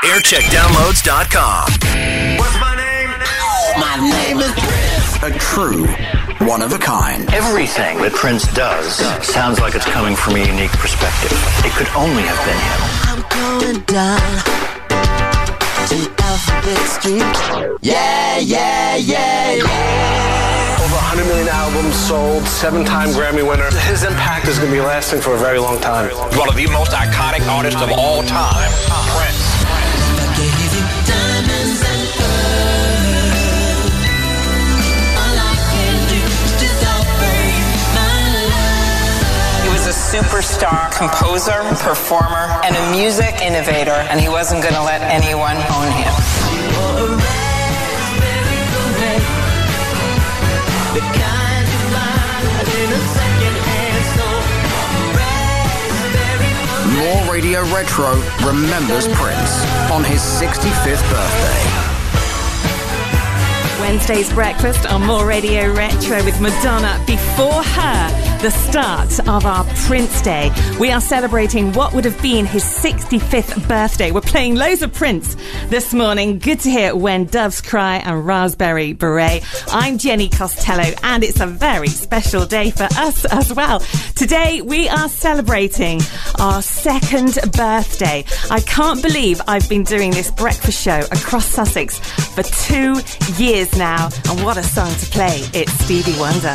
Aircheckdownloads.com. What's my name? My name is Prince. A true one of a kind. Everything that Prince does sounds like it's coming from a unique perspective. It could only have been him. I'm going down to Alphabet Street. Yeah, yeah, yeah, yeah. Over 100 million albums sold, 7-time Grammy winner. His impact is going to be lasting for a very long time. One of the most iconic artists of all time, Prince. I gave you diamonds and pearls. All I can do is offer you my love. He was a superstar composer, performer, and a music innovator, and he wasn't going to let anyone own him. You were a raspberry beret, the kind you find in a second-hand store. Raspberry beret. More Radio Retro remembers Prince on his 65th birthday. Wednesday's breakfast on More Radio Retro with Madonna before her, the start of our Prince Day. We are celebrating what would have been his 65th birthday. We're playing loads of Prince this morning. Good to hear When Doves Cry and Raspberry Beret. I'm Jenny Costello, and it's a very special day for us as well. Today we are celebrating our second birthday. I can't believe I've been doing this breakfast show across Sussex for 2 years now, and what a song to play. It's Stevie Wonder.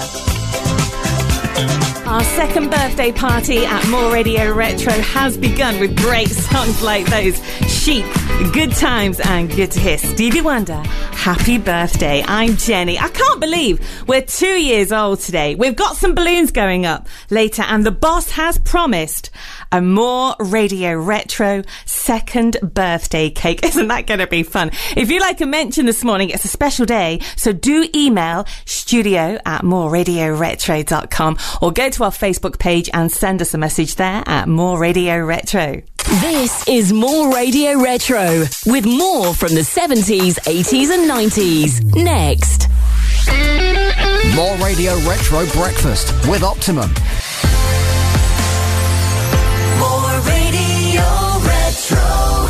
Our second birthday party at More Radio Retro has begun with great songs like those. Chic, Good Times, and good to hear Stevie Wonder. Happy birthday. I'm Jenny. I can't believe we're 2 years old today. We've got some balloons going up later, and the boss has promised a More Radio Retro second birthday cake. Isn't that going to be fun? If you like a mention this morning, it's a special day, so do email studio@moreradioretro.com or go to our Facebook page and send us a message there at More Radio Retro. This is More Radio Retro, with more from the 70s, 80s and 90s. Next. More Radio Retro Breakfast with Optimum. More Radio Retro.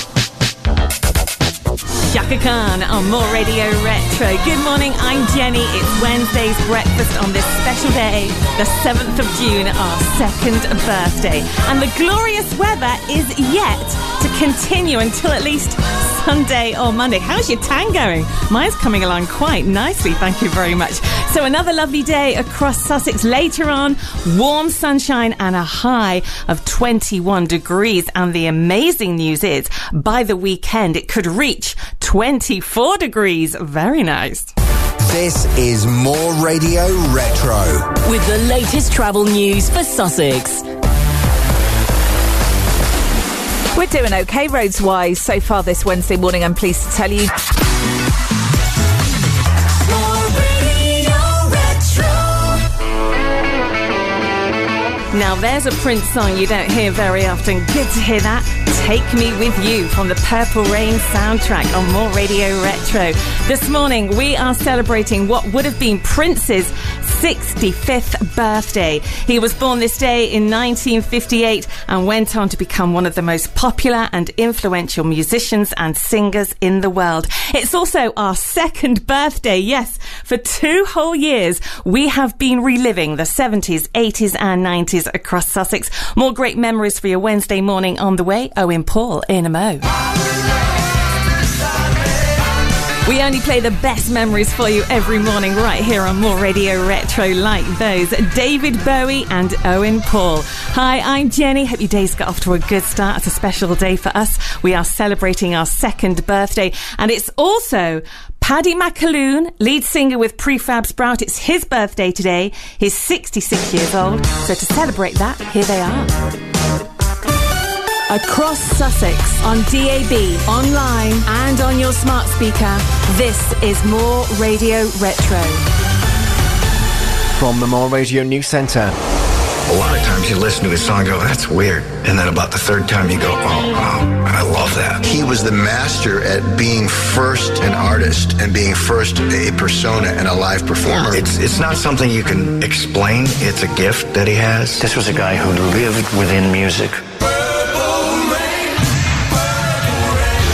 Shaka Khan on More Radio Retro. Good morning, I'm Jenny. It's Wednesday's breakfast on this special day, the 7th of June, our second birthday. And the glorious weather is yet to continue until at least Sunday or Monday. How's your tan going? Mine's coming along quite nicely, thank you very much. So another lovely day across Sussex. Later on, warm sunshine and a high of 21 degrees. And the amazing news is, by the weekend, it could reach 24 degrees. Very nice. This is More Radio Retro. With the latest travel news for Sussex. We're doing okay roads-wise so far this Wednesday morning, I'm pleased to tell you. Now there's a Prince song you don't hear very often. Good to hear that. Take Me With You from the Purple Rain soundtrack on More Radio Retro. This morning we are celebrating what would have been Prince's 65th birthday. He was born this day in 1958 and went on to become one of the most popular and influential musicians and singers in the world. It's also our second birthday. Yes, for 2 whole years we have been reliving the 70s, 80s and 90s across Sussex. More great memories for your Wednesday morning on the way. Owen Paul in a mo. We only play the best memories for you every morning right here on More Radio Retro, like those. David Bowie and Owen Paul. Hi, I'm Jenny. Hope your day's got off to a good start. It's a special day for us. We are celebrating our second birthday, and it's also Paddy McAloon, lead singer with Prefab Sprout. It's his birthday today. He's 66 years old. So to celebrate that, here they are. Across Sussex, on DAB, online and on your smart speaker, this is More Radio Retro. From the More Radio News Centre. A lot of times you listen to a song and go, that's weird. And then about the third time you go, oh, I love that. He was the master at being first an artist and being first a persona and a live performer. It's not something you can explain. It's a gift that he has. This was a guy who lived within music.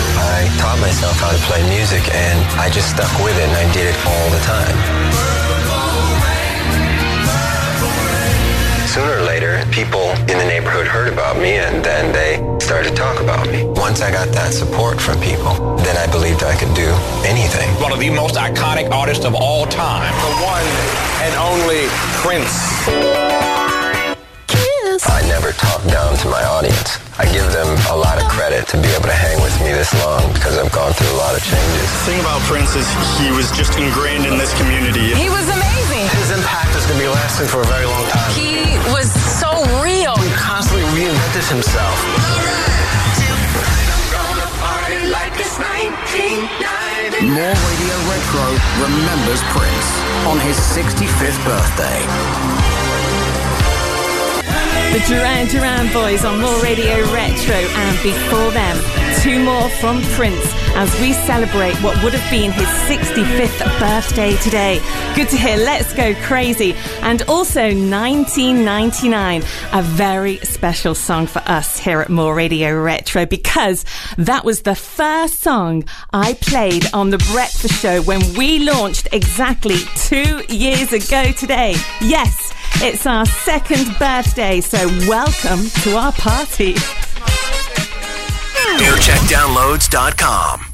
myself how to play music, and I just stuck with it, and I did it all the time. Sooner or later, people in the neighborhood heard about me, and then they started to talk about me. Once I got that support from people, then I believed I could do anything. One of the most iconic artists of all time. The one and only Prince. I never talk down to my audience. I give them a lot of credit to be able to hang with me this long because I've gone through a lot of changes. The thing about Prince is he was just ingrained in this community. He was amazing. His impact is going to be lasting for a very long time. He was so real. He constantly reinvented himself. More Radio Retro remembers Prince on his 65th birthday. The Duran Duran Boys on More Radio Retro, and before them, two more from Prince as we celebrate what would have been his 65th birthday today. Good to hear Let's Go Crazy, and also 1999, a very special song for us here at More Radio Retro, because that was the first song I played on The Breakfast Show when we launched exactly 2 years ago today. Yes, it's our second birthday, so welcome to our party. AirCheckDownloads.com